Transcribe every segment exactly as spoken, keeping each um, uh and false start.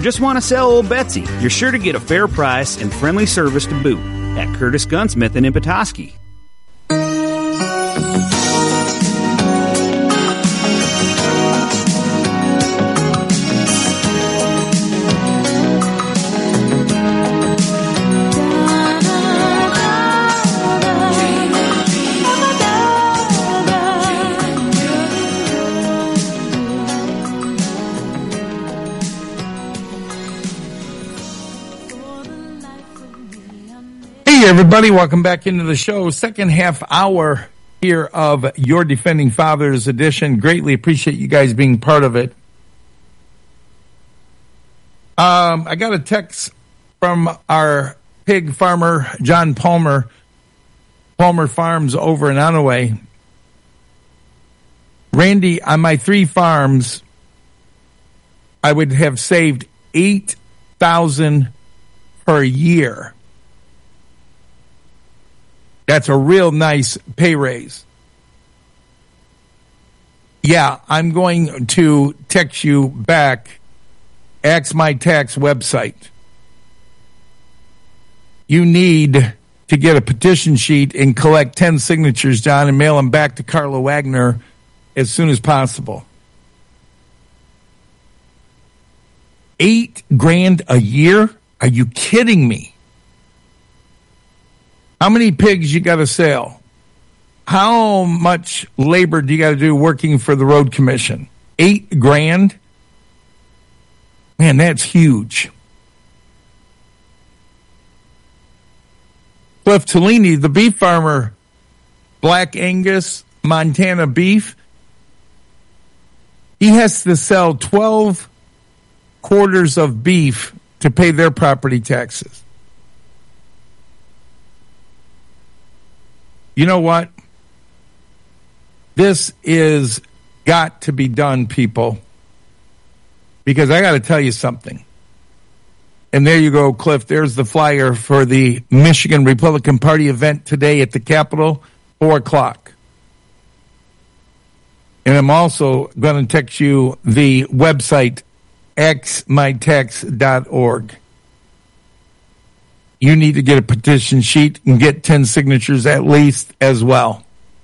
just want to sell old Betsy, you're sure to get a fair price and friendly service to boot at Curtis Gunsmith in Petoskey. Everybody, welcome back into the show. Second half hour here of Your Defending Fathers edition. Greatly appreciate you guys being part of it. Um, I got a text from our pig farmer, John Palmer, Palmer Farms over in Onaway. Randy, on my three farms, I would have saved eight thousand dollars per year. That's a real nice pay raise. Yeah, I'm going to text you back. Ask My Tax website. You need to get a petition sheet and collect ten signatures, John, and mail them back to Carla Wagner as soon as possible. Eight grand a year? Are you kidding me? How many pigs you got to sell? How much labor do you got to do working for the road commission? Eight grand? Man, that's huge. Cliff Tellini, the beef farmer, Black Angus, Montana beef, he has to sell twelve quarters of beef to pay their property taxes. You know what? This is got to be done, people. Because I got to tell you something. And there you go, Cliff. There's the flyer for the Michigan Republican Party event today at the Capitol, four o'clock. And I'm also going to text you the website, x my tax dot org. You need to get a petition sheet and get ten signatures at least as well.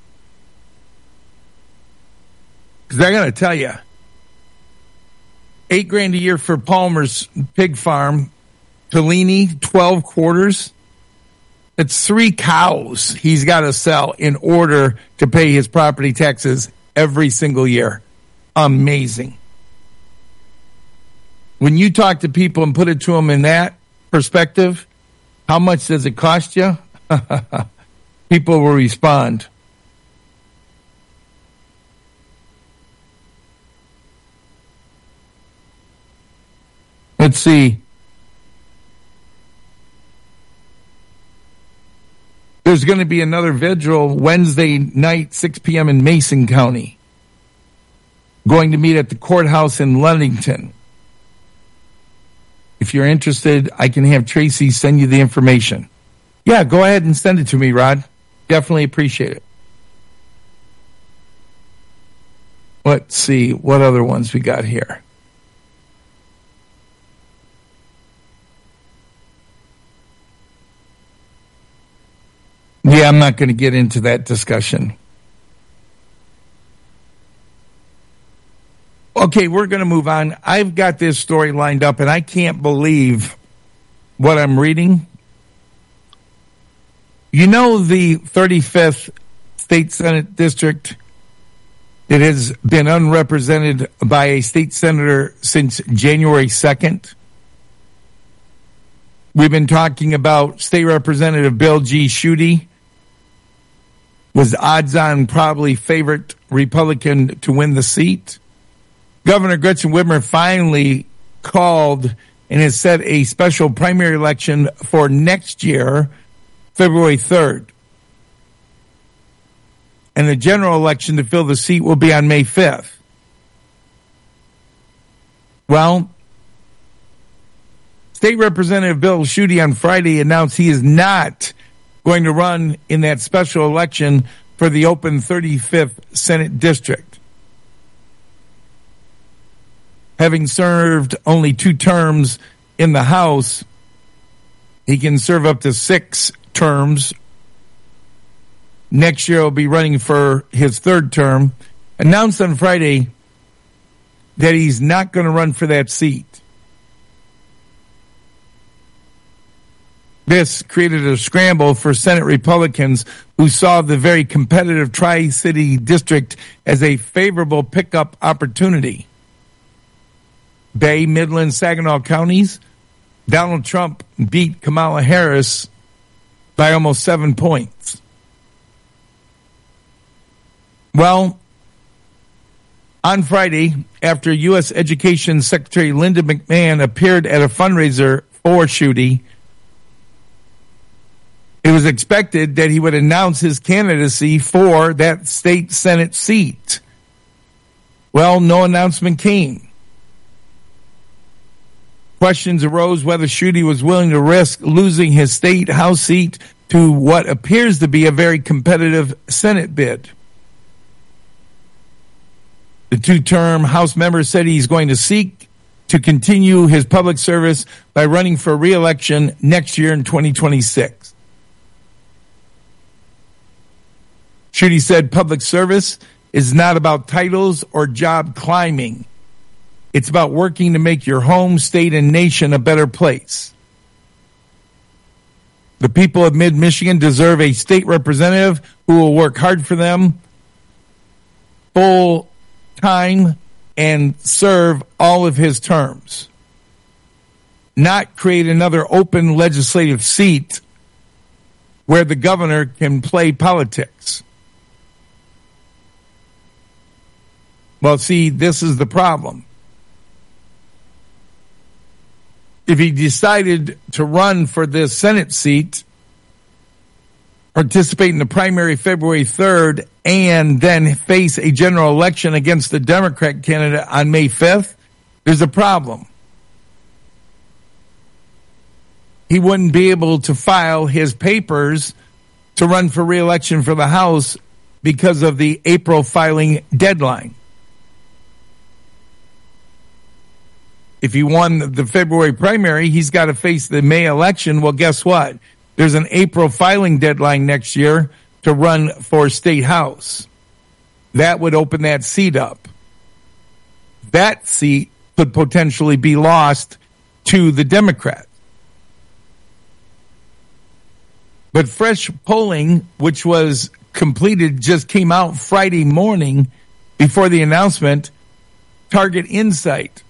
Because I got to tell you, eight grand a year for Palmer's pig farm, Tellini, twelve quarters. It's three cows he's got to sell in order to pay his property taxes every single year. Amazing. When you talk to people and put it to them in that perspective, how much does it cost you? People will respond. Let's see. There's going to be another vigil Wednesday night, six p.m. in Mason County. Going to meet at the courthouse in Ludington. If you're interested, I can have Tracy send you the information. Yeah, go ahead and send it to me, Rod. Definitely appreciate it. Let's see what other ones we got here. Yeah, I'm not going to get into that discussion. Okay, we're going to move on. I've got this story lined up, and I can't believe what I'm reading. You know the thirty-fifth State Senate District? It has been unrepresented by a state senator since January second. We've been talking about State Representative Bill G. Schuette, was odds-on probably favorite Republican to win the seat. Governor Gretchen Whitmer finally called and has set a special primary election for next year, February third. And the general election to fill the seat will be on May fifth. Well, State Representative Bill Schuette on Friday announced he is not going to run in that special election for the open thirty-fifth Senate District. having served only two terms in the House, he can serve up to six terms. Next year, he'll be running for his third term. Announced on Friday that he's not going to run for that seat. This created a scramble for Senate Republicans who saw the very competitive Tri-City district as a favorable pickup opportunity. Bay, Midland, Saginaw counties, Donald Trump beat Kamala Harris by almost seven points. Well, on Friday, after U S Education Secretary Linda McMahon appeared at a fundraiser for Schuette, it was expected that he would announce his candidacy for that state Senate seat. Well, no announcement came. Questions arose whether Schuette was willing to risk losing his state House seat to what appears to be a very competitive Senate bid. The two-term House member said he's going to seek to continue his public service by running for re-election next year in twenty twenty-six. Schuette said public service is not about titles or job climbing. It's about working to make your home, state, and nation a better place. The people of Mid-Michigan deserve a state representative who will work hard for them full time and serve all of his terms. Not create another open legislative seat where the governor can play politics. Well, see, this is the problem. If he decided to run for this Senate seat, participate in the primary February third, and then face a general election against the Democrat candidate on May fifth, there's a problem. He wouldn't be able to file his papers to run for re-election for the House because of the April filing deadline. If he won the February primary, he's got to face the May election. Well, guess what? There's an April filing deadline next year to run for state house. That would open that seat up. That seat could potentially be lost to the Democrat. But fresh polling, which was completed, just came out Friday morning before the announcement. Target Insight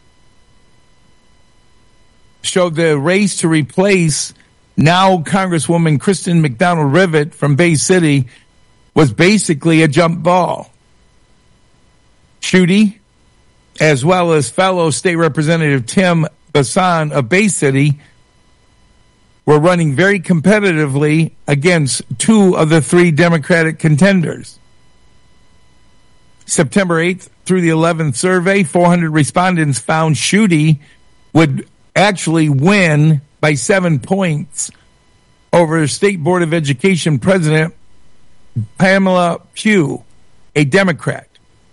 showed the race to replace now Congresswoman Kristen McDonald-Rivet from Bay City was basically a jump ball. Schuette, as well as fellow State Representative Tim Bassan of Bay City, were running very competitively against two of the three Democratic contenders. September eighth through the eleventh survey, four hundred respondents found Schuette would actually win by seven points over State Board of Education President Pamela Pugh, a Democrat.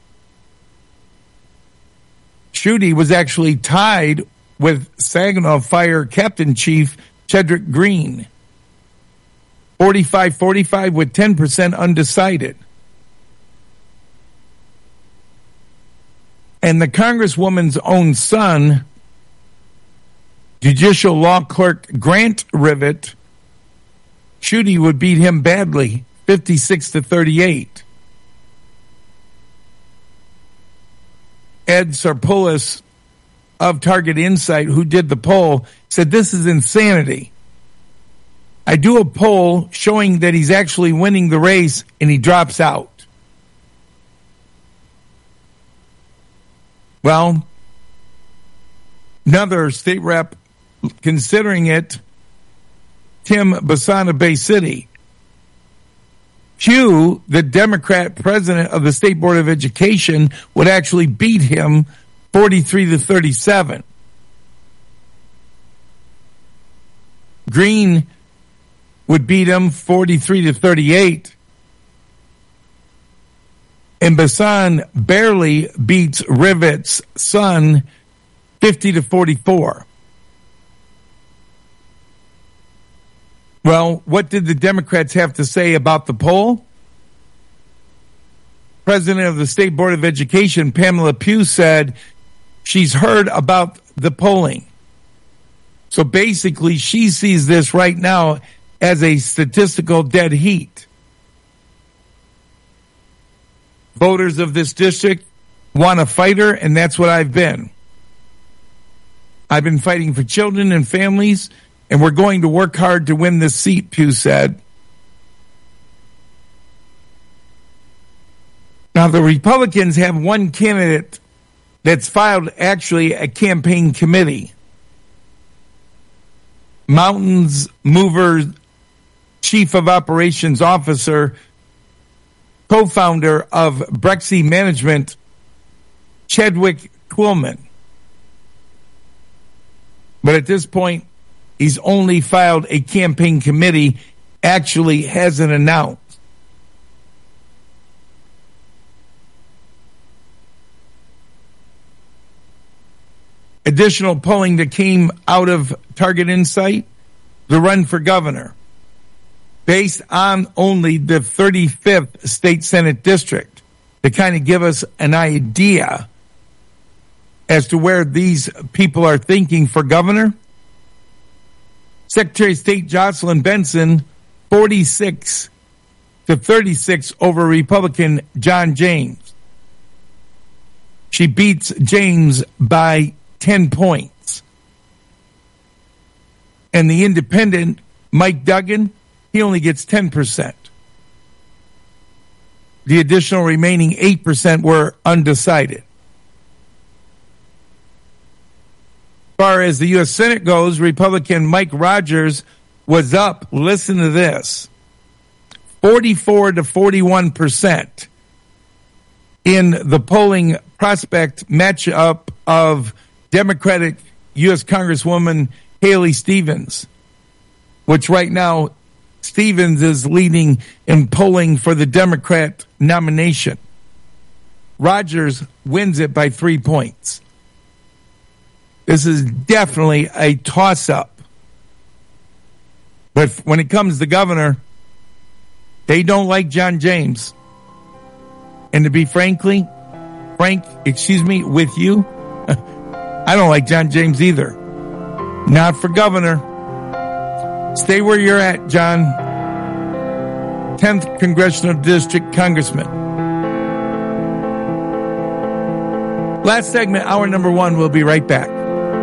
Schuette was actually tied with Saginaw Fire Captain Chief Chedrick Green, forty-five forty-five with ten percent undecided. And the Congresswoman's own son, Judicial Law Clerk Grant Rivet, Schuette would beat him badly, fifty-six to thirty-eight. Ed Sarpoulos of Target Insight, who did the poll, said this is insanity. I do a poll showing that he's actually winning the race and he drops out. Well, another state rep considering it, Tim Bassan of Bay City. Pugh, the Democrat president of the State Board of Education, would actually beat him forty-three to thirty-seven. Green would beat him forty-three to thirty-eight. And Bassan barely beats Rivet's son fifty to forty-four. Well, what did the Democrats have to say about the poll? President of the State Board of Education, Pamela Pugh, said she's heard about the polling. So basically, she sees this right now as a statistical dead heat. Voters of this district want a fighter, and that's what I've been. I've been fighting for children and families, and we're going to work hard to win this seat, Pugh said. Now, the Republicans have one candidate that's filed actually a campaign committee. Mountains Mover Chief of Operations Officer, co-founder of Brexy Management, Chadwick Quillman. But at this point, he's only filed a campaign committee, actually hasn't announced. Additional polling that came out of Target Insight, the run for governor, based on only the thirty-fifth State Senate District, to kind of give us an idea as to where these people are thinking for governor. Secretary of State Jocelyn Benson, forty-six to thirty-six over Republican John James. She beats James by ten points. And the independent, Mike Duggan, he only gets ten percent. The additional remaining eight percent were undecided. As far as the U S Senate goes, Republican Mike Rogers was up, listen to this, forty-four to forty-one percent in the polling prospect matchup of Democratic U S Congresswoman Haley Stevens, which right now Stevens is leading in polling for the Democrat nomination. Rogers wins it by three points. This is definitely a toss-up. But when it comes to governor, they don't like John James. And to be frankly, frank, excuse me, with you, I don't like John James either. Not for governor. Stay where you're at, John. tenth Congressional District Congressman. Last segment, hour number one. We'll be right back.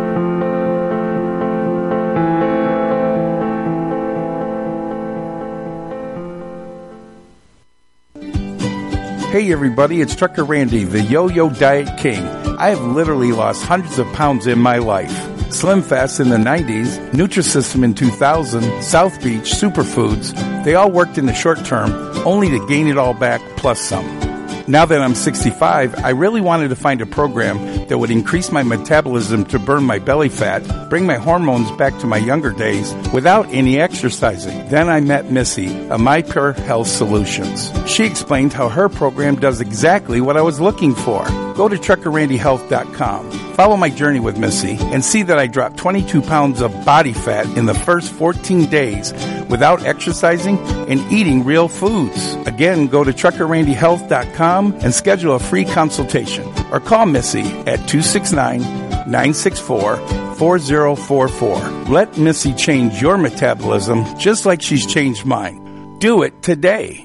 Hey everybody, it's Trucker Randy, the Yo-Yo Diet King. I have literally lost hundreds of pounds in my life. Slim Fast in the nineties, Nutrisystem in two thousand, South Beach, Superfoods, they all worked in the short term, only to gain it all back plus some. Now that I'm sixty-five, I really wanted to find a program that would increase my metabolism to burn my belly fat, bring my hormones back to my younger days without any exercising. Then I met Missy of My Pure Health Solutions. She explained how her program does exactly what I was looking for. Go to trucker randy health dot com. Follow my journey with Missy and see that I dropped twenty-two pounds of body fat in the first fourteen days without exercising and eating real foods. Again, go to trucker randy health dot com and schedule a free consultation or call Missy at two six nine, nine six four, four zero four four. Let Missy change your metabolism just like she's changed mine. Do it today.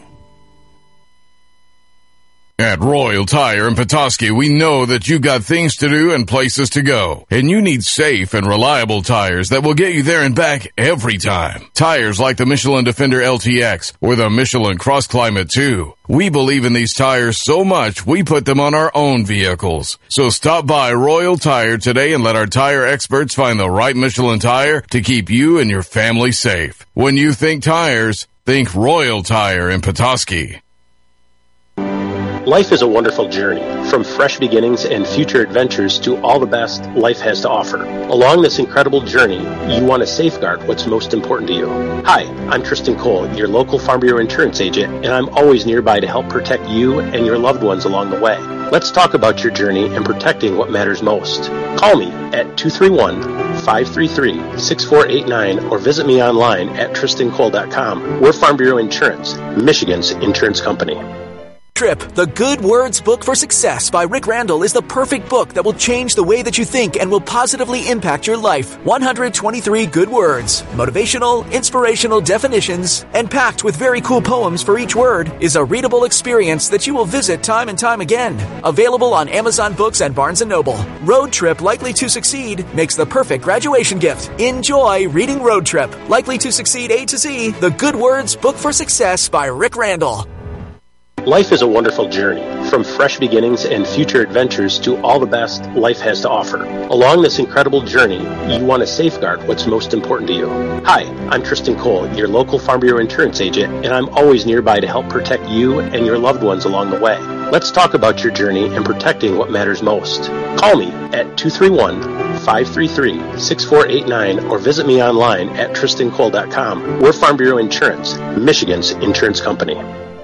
At Royal Tire in Petoskey, we know that you got things to do and places to go, and you need safe and reliable tires that will get you there and back every time. Tires like the Michelin Defender L T X or the Michelin Cross Climate two. We believe in these tires so much, we put them on our own vehicles. So stop by Royal Tire today and let our tire experts find the right Michelin tire to keep you and your family safe. When you think tires, think Royal Tire in Petoskey. Life is a wonderful journey, from fresh beginnings and future adventures to all the best life has to offer. Along this incredible journey, you want to safeguard what's most important to you. Hi, I'm Tristan Cole, your local Farm Bureau insurance agent, and I'm always nearby to help protect you and your loved ones along the way. Let's talk about your journey and protecting what matters most. Call me at two three one, five three three, six four eight nine or visit me online at tristan cole dot com. We're Farm Bureau Insurance, Michigan's insurance company. Trip, The Good Words Book for Success by Rick Randall is the perfect book that will change the way that you think and will positively impact your life. one hundred twenty-three good words, motivational, inspirational definitions, and packed with very cool poems for each word is a readable experience that you will visit time and time again. Available on Amazon Books and Barnes and Noble. Road Trip Likely to Succeed makes the perfect graduation gift. Enjoy reading Road Trip Likely to Succeed A to Z, The Good Words Book for Success by Rick Randall. Life is a wonderful journey, from fresh beginnings and future adventures to all the best life has to offer. Along this incredible journey, you want to safeguard what's most important to you. Hi, I'm Tristan Cole, your local Farm Bureau insurance agent, and I'm always nearby to help protect you and your loved ones along the way. Let's talk about your journey and protecting what matters most. Call me at two three one, five three three, six four eight nine or visit me online at tristan cole dot com. We're Farm Bureau Insurance, Michigan's insurance company.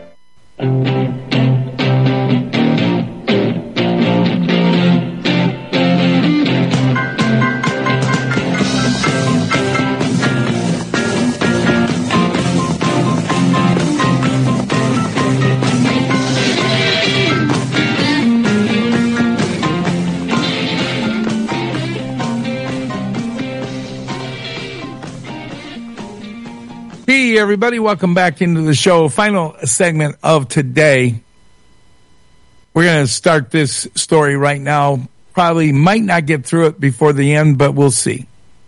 Hey, everybody. Welcome back into the show. Final segment of today. We're going to start this story right now. Probably might not get through it before the end, but we'll see.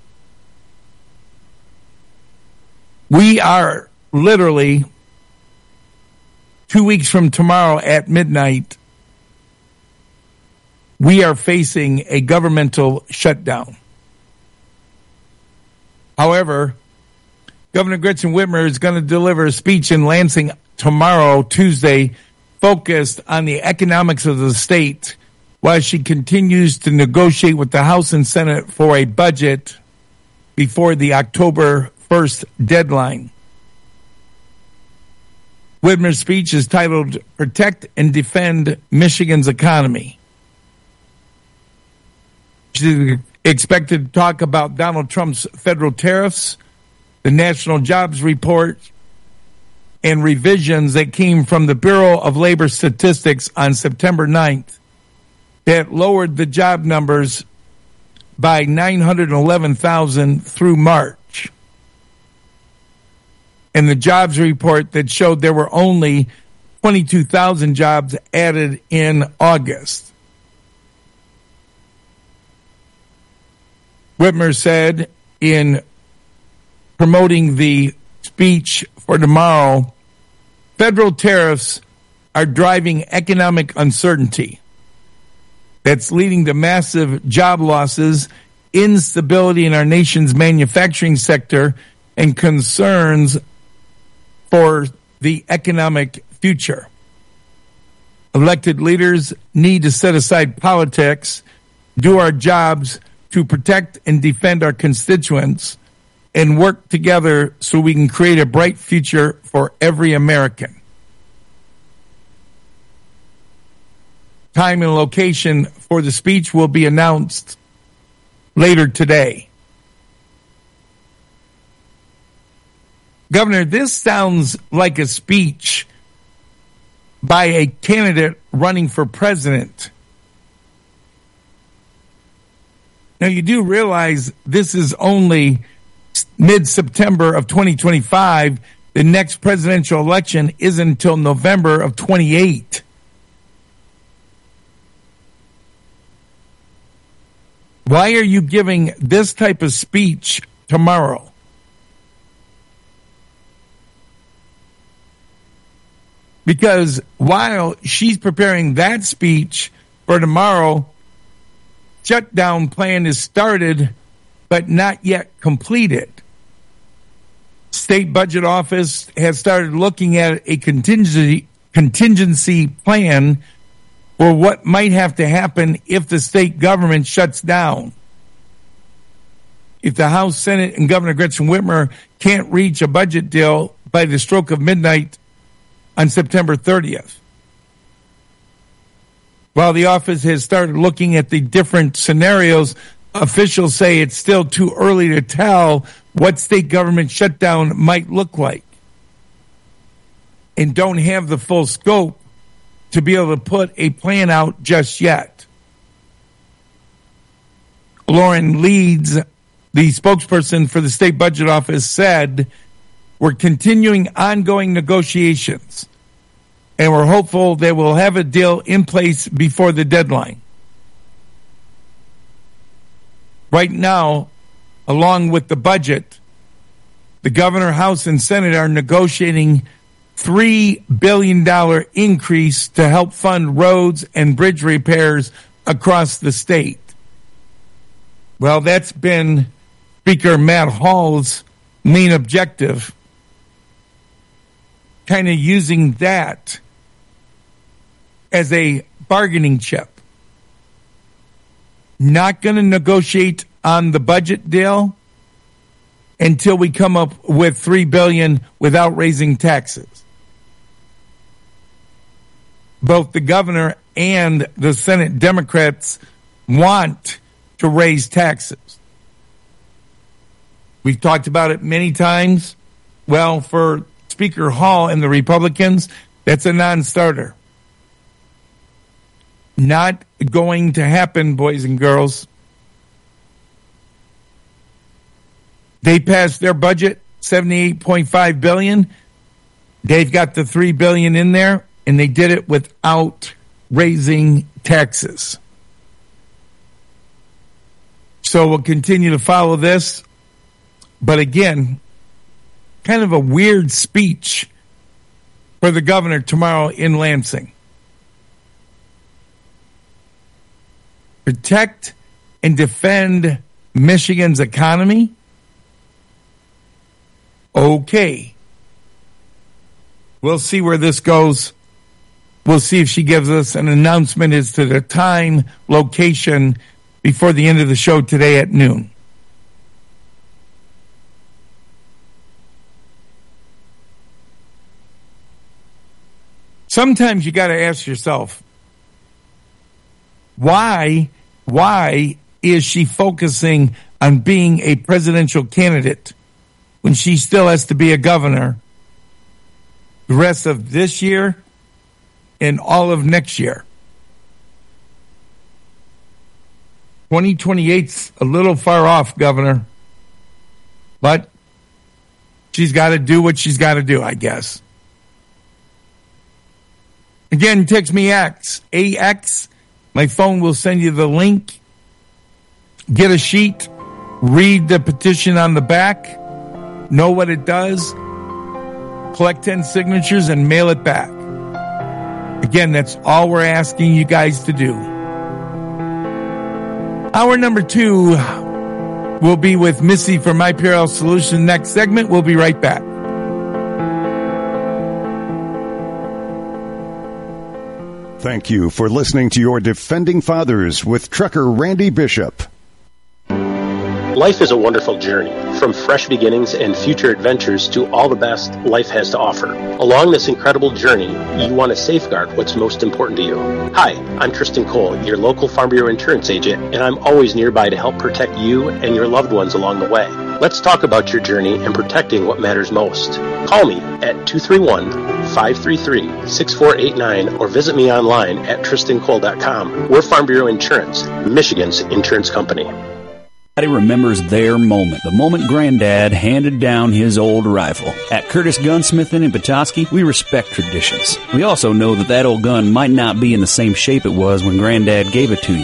We are literally two weeks from tomorrow at midnight. We are facing a governmental shutdown. However, Governor Gretchen Whitmer is going to deliver a speech in Lansing tomorrow, Tuesday, focused on the economics of the state while she continues to negotiate with the House and Senate for a budget before the October first deadline. Whitmer's speech is titled, Protect and Defend Michigan's Economy. She's expected to talk about Donald Trump's federal tariffs, the National Jobs Report, and revisions that came from the Bureau of Labor Statistics on September ninth that lowered the job numbers by nine hundred eleven thousand through March. And the jobs report that showed there were only twenty-two thousand jobs added in August. Whitmer said in promoting the speech for tomorrow, federal tariffs are driving economic uncertainty that's leading to massive job losses, instability in our nation's manufacturing sector, and concerns for the economic future. Elected leaders need to set aside politics, do our jobs to protect and defend our constituents, and work together so we can create a bright future for every American. Time and location for the speech will be announced later today. Governor, this sounds like a speech by a candidate running for president. Now, you do realize this is only mid-September of twenty twenty-five. The next presidential election isn't until November of twenty-eight. Why are you giving this type of speech tomorrow? Because while she's preparing that speech for tomorrow, shutdown plan is started but not yet completed. State Budget Office has started looking at a contingency contingency plan for what might have to happen if the state government shuts down. If the House, Senate, and Governor Gretchen Whitmer can't reach a budget deal by the stroke of midnight on September thirtieth. While the office has started looking at the different scenarios, officials say it's still too early to tell what state government shutdown might look like and don't have the full scope to be able to put a plan out just yet. Lauren Leeds, the spokesperson for the state budget office, said, "We're continuing ongoing negotiations, and we're hopeful that we'll have a deal in place before the deadline." Right now, along with the budget, the governor, House, and Senate are negotiating three billion dollars increase to help fund roads and bridge repairs across the state. Well, that's been Speaker Matt Hall's main objective, kind of using that as a bargaining chip. Not going to negotiate on the budget deal until we come up with three billion dollars without raising taxes. Both the governor and the Senate Democrats want to raise taxes. We've talked about it many times. Well, for Speaker Hall and the Republicans, that's a non-starter. Not going to happen, boys and girls. They passed their budget, seventy-eight point five billion dollars. They've got the three billion dollars in there, and they did it without raising taxes. So we'll continue to follow this. But again, kind of a weird speech for the governor tomorrow in Lansing. Protect and defend Michigan's economy? Okay. We'll see where this goes. We'll see if she gives us an announcement as to the time, location, before the end of the show today at noon. Sometimes you got to ask yourself, why, why is she focusing on being a presidential candidate when she still has to be a governor the rest of this year and all of next year? twenty twenty-eight's a little far off, Governor, but she's got to do what she's got to do, I guess. Again, text me X, A X. My phone will send you the link. Get a sheet. Read the petition on the back. Know what it does. Collect ten signatures and mail it back. Again, that's all we're asking you guys to do. Hour number two will be with Missy from My P R L Solutions. Next segment, we'll be right back. Thank you for listening to your Defending Fathers with Trucker Randy Bishop. Life is a wonderful journey, from fresh beginnings and future adventures to all the best life has to offer. Along this incredible journey, you want to safeguard what's most important to you. Hi, I'm Tristan Cole, your local Farm Bureau insurance agent, and I'm always nearby to help protect you and your loved ones along the way. Let's talk about your journey and protecting what matters most. Call me at two three one, five three three, six four eight nine or visit me online at tristan cole dot com. We're Farm Bureau Insurance, Michigan's insurance company. Everybody remembers their moment, the moment Granddad handed down his old rifle. At Curtis Gunsmithing in Petoskey, we respect traditions. We also know that that old gun might not be in the same shape it was when Granddad gave it to you.